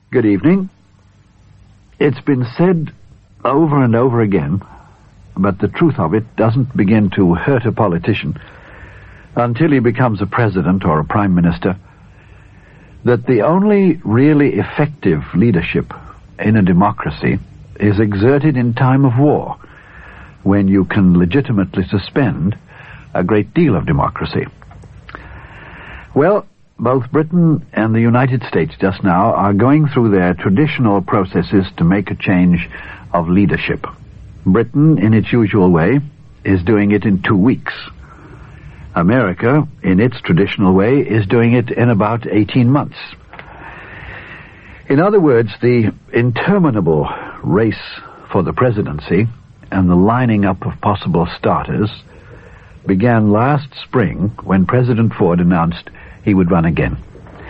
Good evening. It's been said over and over again, but the truth of it doesn't begin to hurt a politician until he becomes a president or a prime minister, that the only really effective leadership in a democracy is exerted in time of war, when you can legitimately suspend a great deal of democracy. Well, both Britain and the United States just now are going through their traditional processes to make a change of leadership. Britain, in its usual way, is doing it in 2 weeks. America, in its traditional way, is doing it in about 18 months. In other words, the interminable race for the presidency and the lining up of possible starters began last spring when President Ford announced he would run again.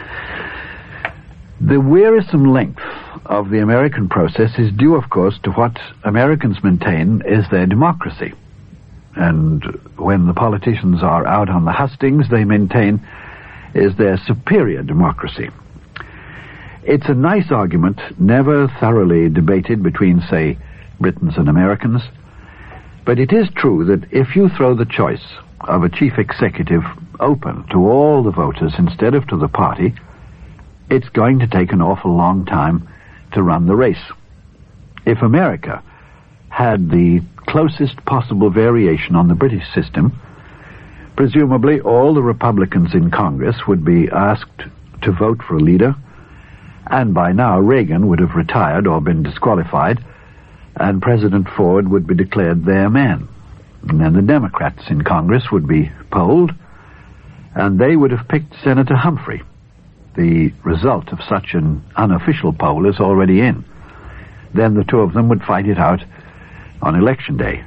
The wearisome length of the American process is due, of course, to what Americans maintain is their democracy. And when the politicians are out on the hustings, they maintain is their superior democracy. It's a nice argument, never thoroughly debated between, say, Britons and Americans, but it is true that if you throw the choice of a chief executive open to all the voters instead of to the party, it's going to take an awful long time to run the race. If America had the closest possible variation on the British system, presumably all the Republicans in Congress would be asked to vote for a leader, and by now Reagan would have retired or been disqualified, and President Ford would be declared their man. And then the Democrats in Congress would be polled, and they would have picked Senator Humphrey. The result of such an unofficial poll is already in. Then the two of them would fight it out on Election Day.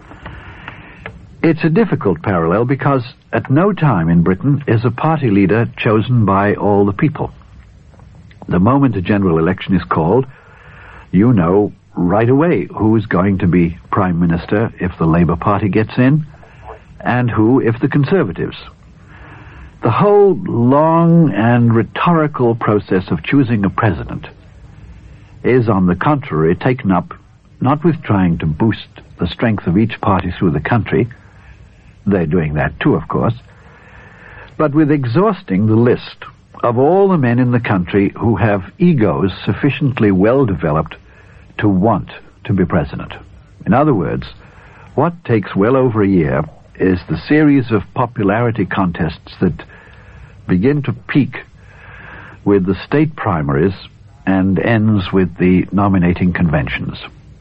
It's a difficult parallel because at no time in Britain is a party leader chosen by all the people. The moment a general election is called, you know right away who's going to be Prime Minister if the Labour Party gets in, and who if the Conservatives. The whole long and rhetorical process of choosing a president is, on the contrary, taken up not with trying to boost the strength of each party through the country, they're doing that too, of course, but with exhausting the list of all the men in the country who have egos sufficiently well developed to want to be president. In other words, what takes well over a year is the series of popularity contests that begin to peak with the state primaries and ends with the nominating conventions.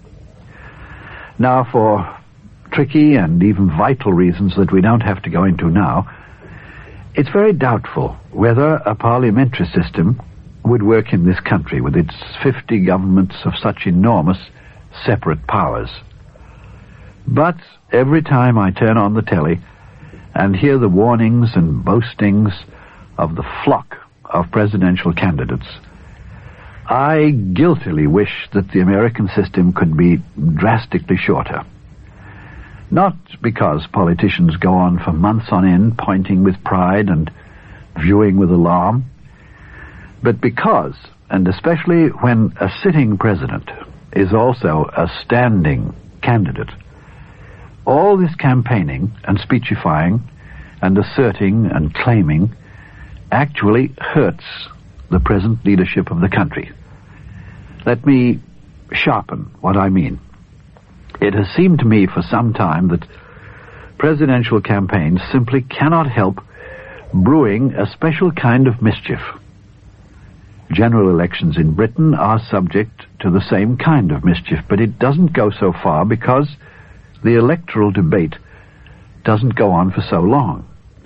Now, for tricky and even vital reasons that we don't have to go into now, it's very doubtful whether a parliamentary system would work in this country with its 50 governments of such enormous separate powers. But every time I turn on the telly and hear the warnings and boastings of the flock of presidential candidates, I guiltily wish that the American system could be drastically shorter. Not because politicians go on for months on end pointing with pride and viewing with alarm, but because, and especially when a sitting president is also a standing candidate, all this campaigning and speechifying and asserting and claiming actually hurts the present leadership of the country. Let me sharpen what I mean. It has seemed to me for some time that presidential campaigns simply cannot help brewing a special kind of mischief. General elections in Britain are subject to the same kind of mischief, but it doesn't go so far because the electoral debate doesn't go on for so long.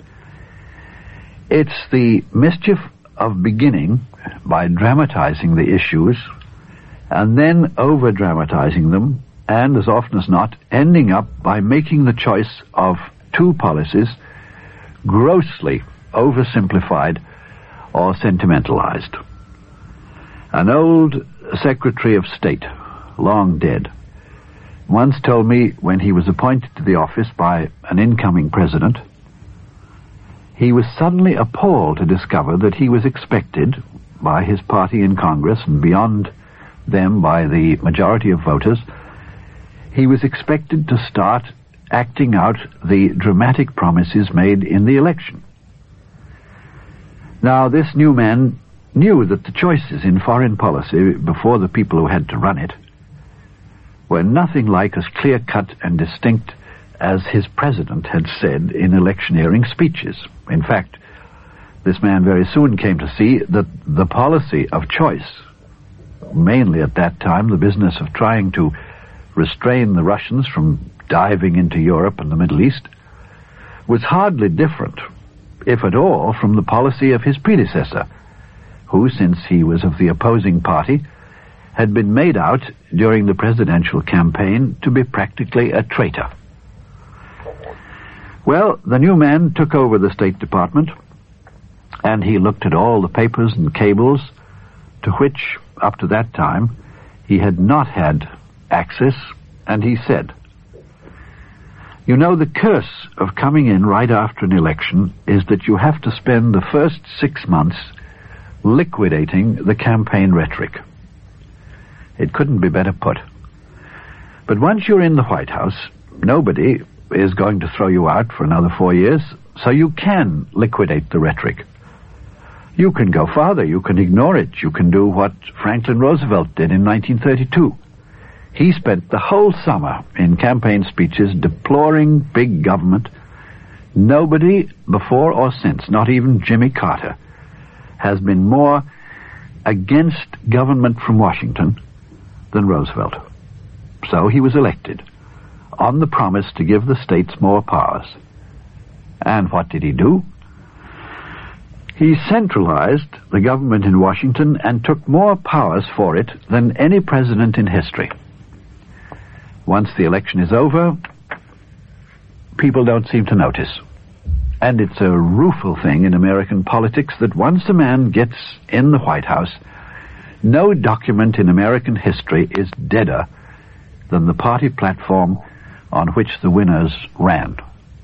It's the mischief of beginning by dramatizing the issues and then over-dramatizing them, and as often as not, ending up by making the choice of two policies grossly oversimplified or sentimentalized. An old Secretary of State, long dead, once told me when he was appointed to the office by an incoming president, he was suddenly appalled to discover that he was expected, by his party in Congress and beyond them by the majority of voters, he was expected to start acting out the dramatic promises made in the election. Now, this new man knew that the choices in foreign policy before the people who had to run it were nothing like as clear-cut and distinct as his president had said in electioneering speeches. In fact, this man very soon came to see that the policy of choice, mainly at that time the business of trying to restrain the Russians from diving into Europe and the Middle East, was hardly different, if at all, from the policy of his predecessor, who, since he was of the opposing party, had been made out during the presidential campaign to be practically a traitor. Well, the new man took over the State Department, and he looked at all the papers and cables to which, up to that time, he had not had access, and he said, "You know, the curse of coming in right after an election is that you have to spend the first 6 months liquidating the campaign rhetoric." It couldn't be better put. But once you're in the White House, nobody is going to throw you out for another 4 years, so you can liquidate the rhetoric. You can go farther, you can ignore it, you can do what Franklin Roosevelt did in 1932. He spent the whole summer in campaign speeches deploring big government. Nobody before or since, not even Jimmy Carter, has been more against government from Washington than Roosevelt. So he was elected on the promise to give the states more powers. And what did he do? He centralized the government in Washington and took more powers for it than any president in history. Once the election is over, people don't seem to notice. And it's a rueful thing in American politics that once a man gets in the White House, no document in American history is deader than the party platform on which the winners ran.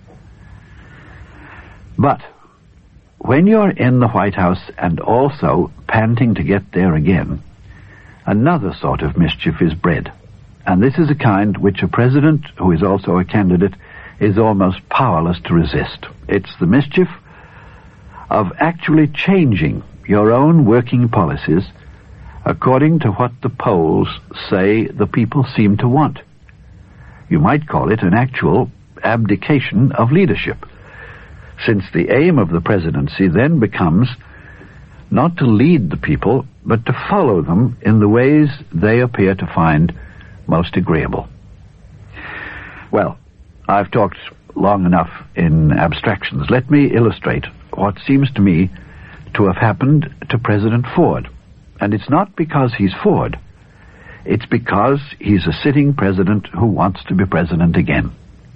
But when you're in the White House and also panting to get there again, another sort of mischief is bred. And this is a kind which a president, who is also a candidate, is almost powerless to resist. It's the mischief of actually changing your own working policies according to what the polls say the people seem to want. You might call it an actual abdication of leadership, since the aim of the presidency then becomes not to lead the people, but to follow them in the ways they appear to find most agreeable. Well, I've talked long enough in abstractions. Let me illustrate what seems to me to have happened to President Ford. And it's not because he's Ford. It's because he's a sitting president who wants to be president again.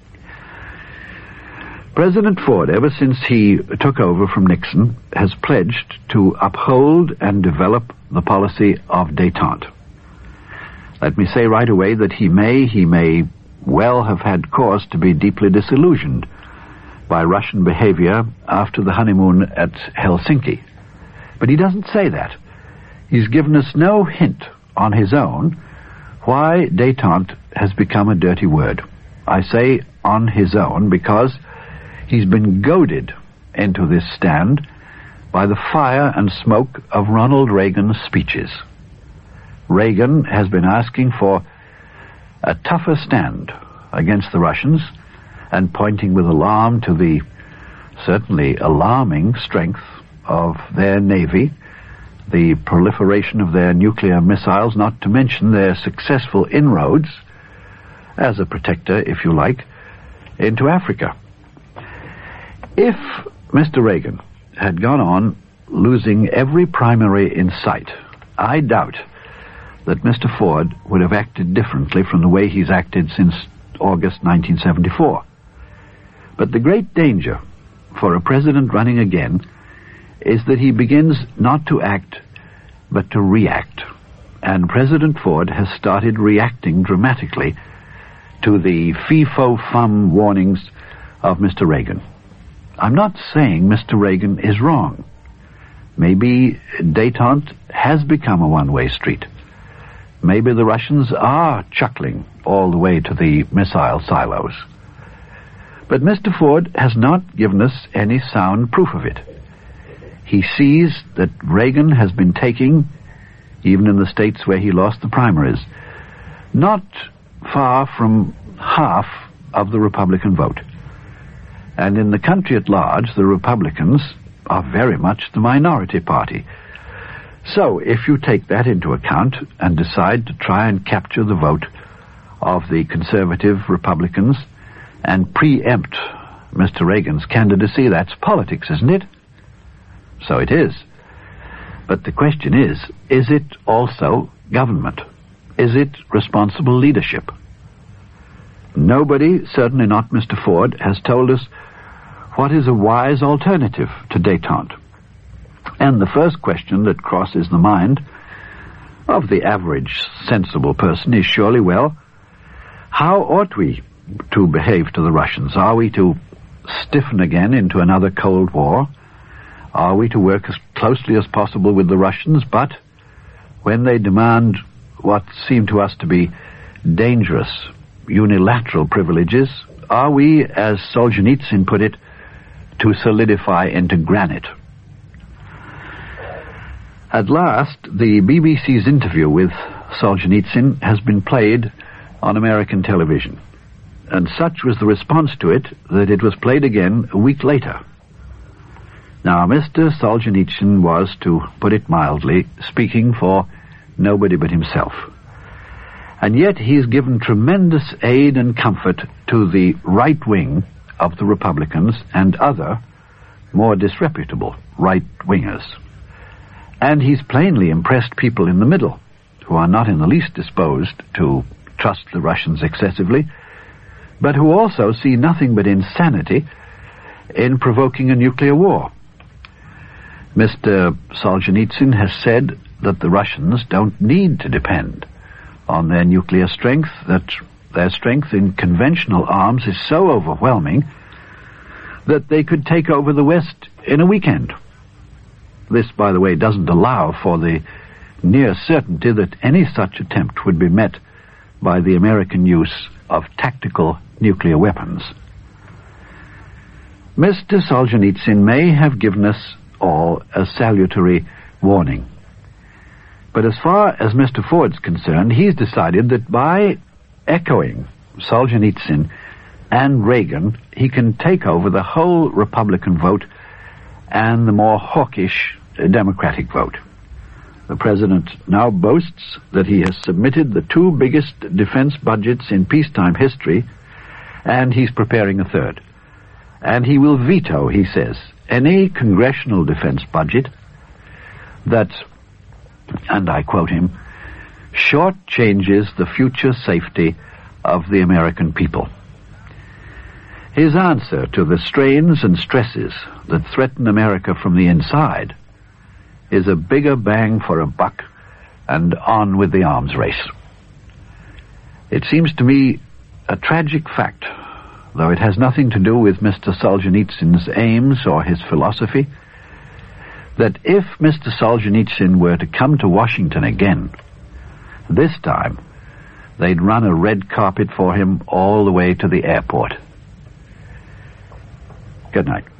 President Ford, ever since he took over from Nixon, has pledged to uphold and develop the policy of détente. Let me say right away that he may well have had cause to be deeply disillusioned by Russian behavior after the honeymoon at Helsinki. But he doesn't say that. He's given us no hint on his own why détente has become a dirty word. I say on his own because he's been goaded into this stand by the fire and smoke of Ronald Reagan's speeches. Reagan has been asking for a tougher stand against the Russians and pointing with alarm to the certainly alarming strength of their navy, the proliferation of their nuclear missiles, not to mention their successful inroads, as a protector, if you like, into Africa. If Mr. Reagan had gone on losing every primary in sight, I doubt that Mr. Ford would have acted differently from the way he's acted since August 1974. But the great danger for a president running again is that he begins not to act, but to react. And President Ford has started reacting dramatically to the fee-fo-fum warnings of Mr. Reagan. I'm not saying Mr. Reagan is wrong. Maybe détente has become a one-way street. Maybe the Russians are chuckling all the way to the missile silos. But Mr. Ford has not given us any sound proof of it. He sees that Reagan has been taking, even in the states where he lost the primaries, not far from half of the Republican vote. And in the country at large, the Republicans are very much the minority party. So, if you take that into account and decide to try and capture the vote of the conservative Republicans and preempt Mr. Reagan's candidacy, that's politics, isn't it? So it is. But the question is it also government? Is it responsible leadership? Nobody, certainly not Mr. Ford, has told us what is a wise alternative to détente. And the first question that crosses the mind of the average sensible person is surely, well, how ought we to behave to the Russians? Are we to stiffen again into another Cold War? Are we to work as closely as possible with the Russians, but when they demand what seem to us to be dangerous unilateral privileges, are we, as Solzhenitsyn put it, to solidify into granite? At last, the BBC's interview with Solzhenitsyn has been played on American television, and such was the response to it that it was played again a week later. Now, Mr. Solzhenitsyn was, to put it mildly, speaking for nobody but himself. And yet he's given tremendous aid and comfort to the right wing of the Republicans and other, more disreputable right-wingers. And he's plainly impressed people in the middle, who are not in the least disposed to trust the Russians excessively, but who also see nothing but insanity in provoking a nuclear war. Mr. Solzhenitsyn has said that the Russians don't need to depend on their nuclear strength, that their strength in conventional arms is so overwhelming that they could take over the West in a weekend. This, by the way, doesn't allow for the near certainty that any such attempt would be met by the American use of tactical nuclear weapons. Mr. Solzhenitsyn may have given us all a salutary warning. But as far as Mr. Ford's concerned, he's decided that by echoing Solzhenitsyn and Reagan, he can take over the whole Republican vote and the more hawkish Democratic vote. The president now boasts that he has submitted the two biggest defense budgets in peacetime history, and he's preparing a third. And he will veto, he says, any congressional defense budget that, and I quote him, shortchanges the future safety of the American people. His answer to the strains and stresses that threaten America from the inside is a bigger bang for a buck and on with the arms race. It seems to me a tragic fact, though it has nothing to do with Mr. Solzhenitsyn's aims or his philosophy, that if Mr. Solzhenitsyn were to come to Washington again, this time they'd run a red carpet for him all the way to the airport. Good night.